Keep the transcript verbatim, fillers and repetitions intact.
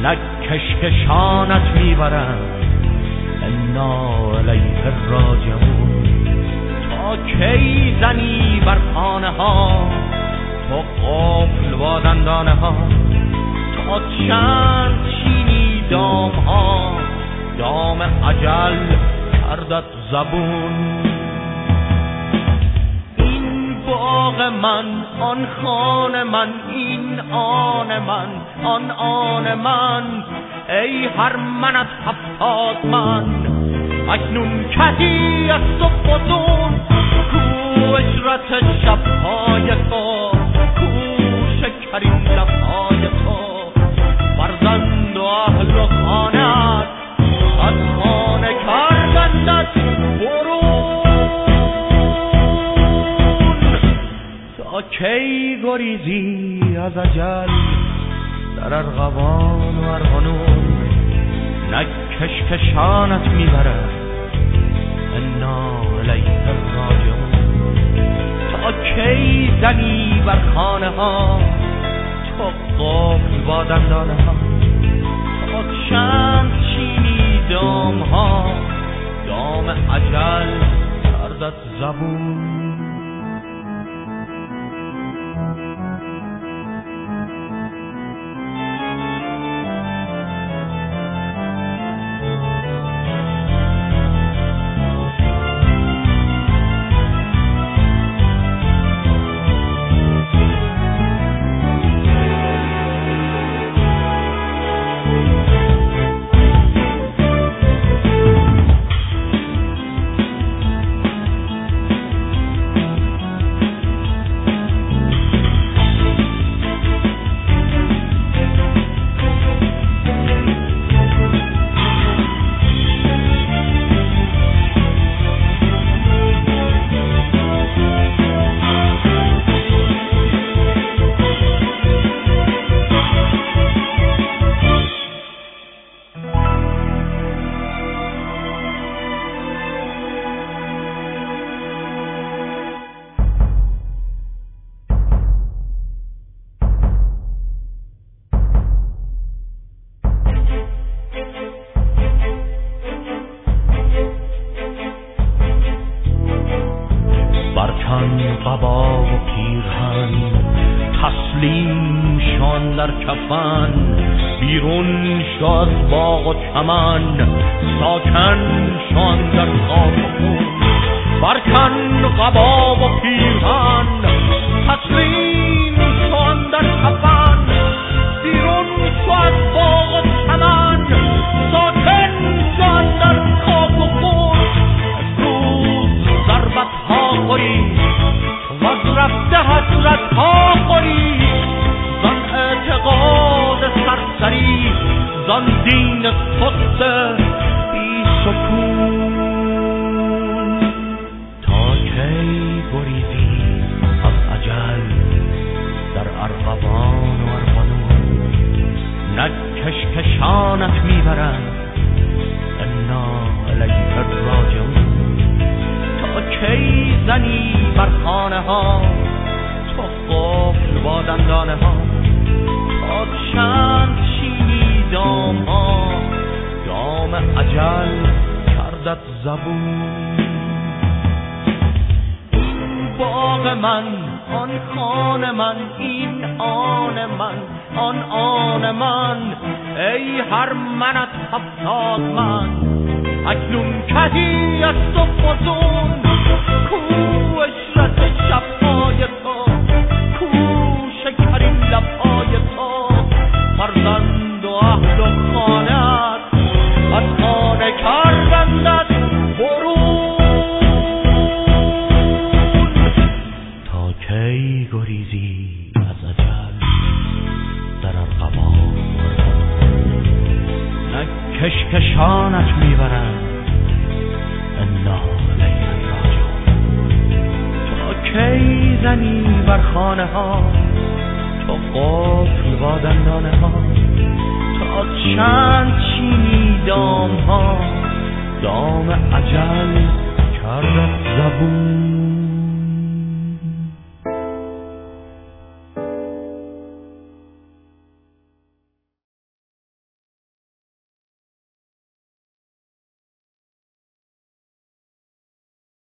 نک کشکشانت میبرم انا الیه راجعون. تا کی زنی بر خانه ها تو قفل با دندانه ها؟ تا چند چینی دام ها دام اجل کردت زبون؟ این باغ من آن خانه من، این آن من آن آن من، ای هر من از هفتاد من. اکنون کهی از تو فزون، کو اشرت شبهای تو، کو شکرین لبهای تو. فرزند و اهل و خانت از خانه کردندت برون. تا کی گریزی از اجل در ارغوان و ارغنون؟ نک کشکشانت میبرد انا الیه راجعون. تا کی زنی بر خانه ها تو قفل با دندانه ها؟ تا چند چینی دام ها دام اجل کردت زبون؟ قبا و پیرهن تسلیم شان در کفن، بیرون شد باغ و چمن ساکن شان در خاک و خون. برکن قبا و پیرهن تسلیم شان در کفن، بیرون شد باغ و چمن ساکن شان در خاک و خون. روز ضربت ها خوری و از رفته حسرت ها خوری، زن اعتقاد سرسری، زن دین سست بی سکون. تا کی گریزی از اجل در ارغوان و ارغنون؟ نک کشکشانت میبرند انا الیه راجعون. تا کی زنی بر خانه ها تو قفل با دندانه ها؟ تا چند چینی دام ها دام اجل کردت زبون؟ باغ من آن خانه من، این آن من آن آن من، ای هر من از هفتاد من. اکنون کهی از تو فزون، کو اشرت شبهای تو، کو شکرین لبهای تو. فرزند و اهل و خانت از خانه کردندت برون. تا کی گریزی از اجل در ارغوان؟ نک کشکشانت میبرند انا الیه راجعون. تا کی زنی بر خانه ها تو قفل با دندانه ها؟ تا چند چینی دام ها دام اجل کردت زبون؟